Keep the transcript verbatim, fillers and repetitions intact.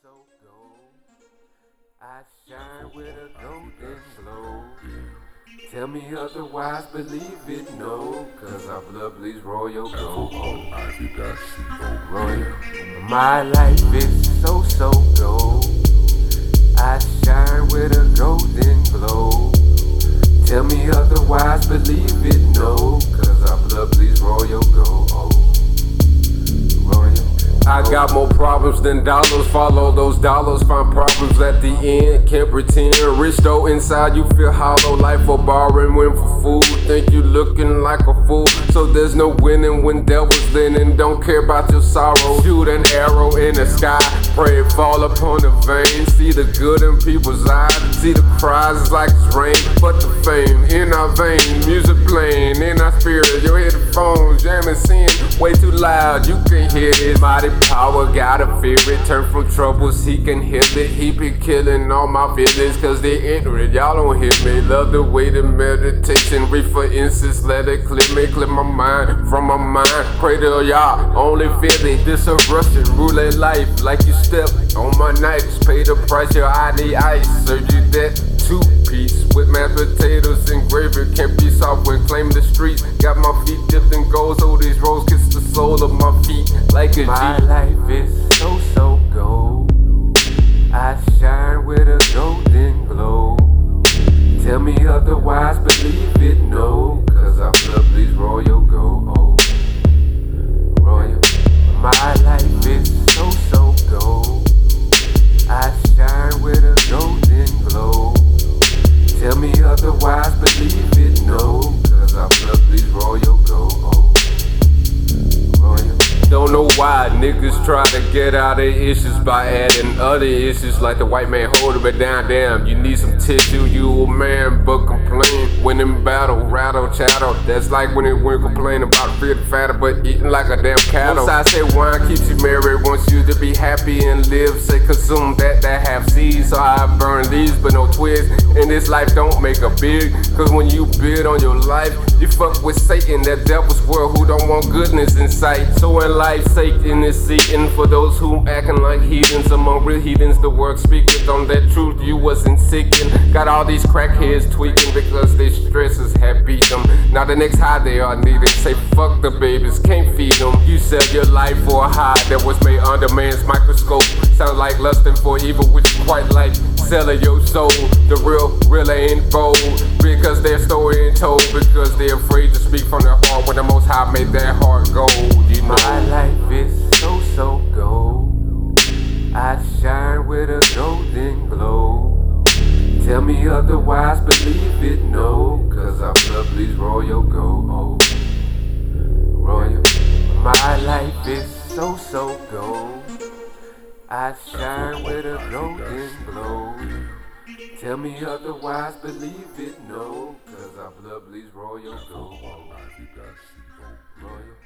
so gold. I shine with a golden glow. Tell me otherwise, believe it, no. Cause our blood bleeds royal gold. Royal. My life is so, so gold. I shine with a golden glow. Tell me otherwise, believe it, no. Cause our blood bleeds royal gold. Royal. I got more problems than dollars. Follow those dollars, find problems at the end. Can't pretend rich though inside you feel hollow. Life for borrowing, win for food. Think you looking like a fool. So there's no winning when devil's linen. Don't care about your sorrow. Shoot an arrow in the sky. Pray it fall upon the vein. See the good in people's eyes. See the cries like it's rain. But the fame in our veins. Music playing in our spirit. Your headphones jamming, sin way too loud. You can hear this mighty power, gotta fear it. Turn from troubles, he can heal it. He be killing all my feelings cause they ignorant. Y'all don't hear me. Love the way the meditation. Reach for instance, let it clear me. Clear my mind from my mind. Pray to y'all, only feel it. This a Russian roulette life. Like you step on my nights. Pay the price, your I need ice. Serve you that two piece with mashed potatoes and gravy. Can't be soft when claiming the streets. Got my feet dipped in gold, so these rolls kiss the sole of my feet like a My G. life is so, so gold. I shine with a golden glow. Tell me otherwise, believe it, no. Cause our blood bleeds royal gold. Royal. My life is so, so gold. I shine with a golden glow. Tell me otherwise, believe it, no. Cause our blood bleeds royal gold. Royal. Don't know why niggas try to get out of issues by adding other issues like the white man holding it down. Damn, you need some tissue, you a man, but complain when in battle, rattle, chattel. That's like when it went complain about feeling fatter, but eating like a damn cattle. One side say wine keeps you married, wants you to be happy and live. Say consume that that have seeds, so I burn leaves but no twigs. In this life don't make a big, cause when you build on your life, you fuck with Satan, that devil's world who don't want goodness in sight. So in life's sake in this seating for those who acting like heathens. Among real heathens the word speaketh on that truth you wasn't seeking. Got all these crackheads tweaking because their stresses have beat them. Now the next high they are needing. Say fuck the babies, can't feed them. You sell your life for a high that was made under man's microscope. Sounds like lusting for evil, which is quite like selling your soul. The real, real ain't bold because their story ain't told. Because they're afraid to speak from their heart when the Most High made their heart gold. You know. My life is so, so gold. I shine with a golden glow. Tell me otherwise, believe it, no. Cause our blood bleeds royal gold. Royal. My life is so, so gold. I shine with a golden glow. Tell me otherwise, believe it, no. Cause our blood bleeds royal gold. Royal.